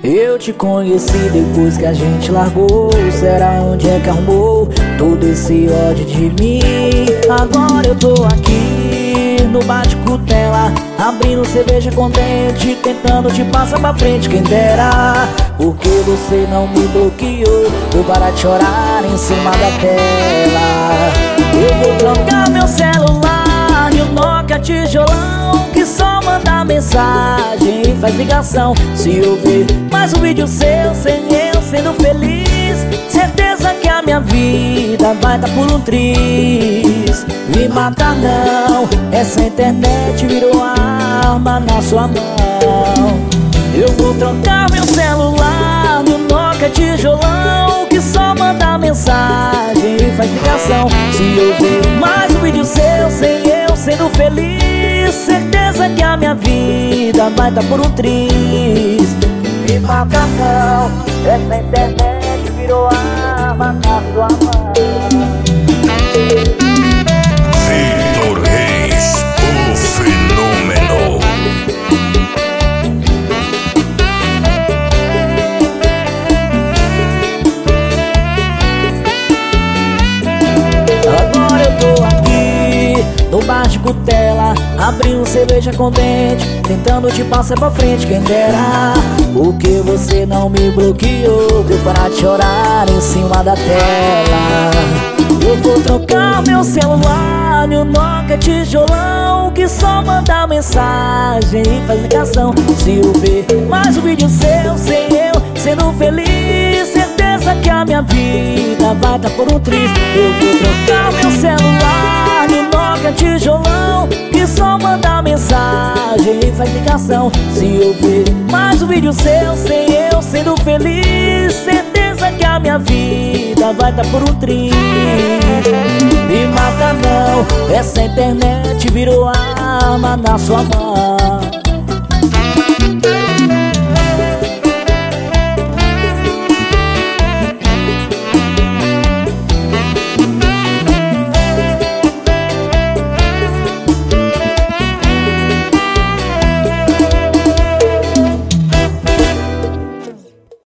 Eu te conheci depois que a gente largou. Será onde é que arrumou todo esse ódio de mim? Agora eu tô aqui no bate-cutela, abrindo cerveja contente, tentando te passar pra frente, quem dera. Porque você não me bloqueou, vou parar de chorar em cima da tela. Eu vou trocar meu celular e o Nokia tijolão, que só manda mensagem e faz ligação. Se eu ver mais um vídeo seu sem eu sendo feliz, certeza que a minha vida vai tá por um triz. Me mata não, essa internet virou arma na sua mão. Eu vou trocar meu celular no Nokia tijolão, que só manda mensagem e faz ligação. Se eu ver mais um vídeo seu sem eu sendo feliz, certeza que a minha vida vai tá por um triz. Me mata não, essa internet virou arma na sua mão. Vitor Reis, o fenômeno. Agora eu tô aqui no bar de cutela, abrindo cerveja contente, tentando te passar pra frente, quem dera. Porque você não me bloqueou, eu parar de chorar em cima da tela. Eu vou trocar meu celular no Nokia tijolão, que só manda mensagem e faz ligação. Se eu ver mais um vídeo seu sem eu sendo feliz, certeza que a minha vida vai tá por um triz. Eu vou trocar meu celular no Nokia tijolão, que só manda mensagem e faz ligação. Se eu ver mais um vídeo seu sem eu sendo feliz, certeza que a minha vida vai tá por um triz. Me mata não, essa internet virou arma na sua mão.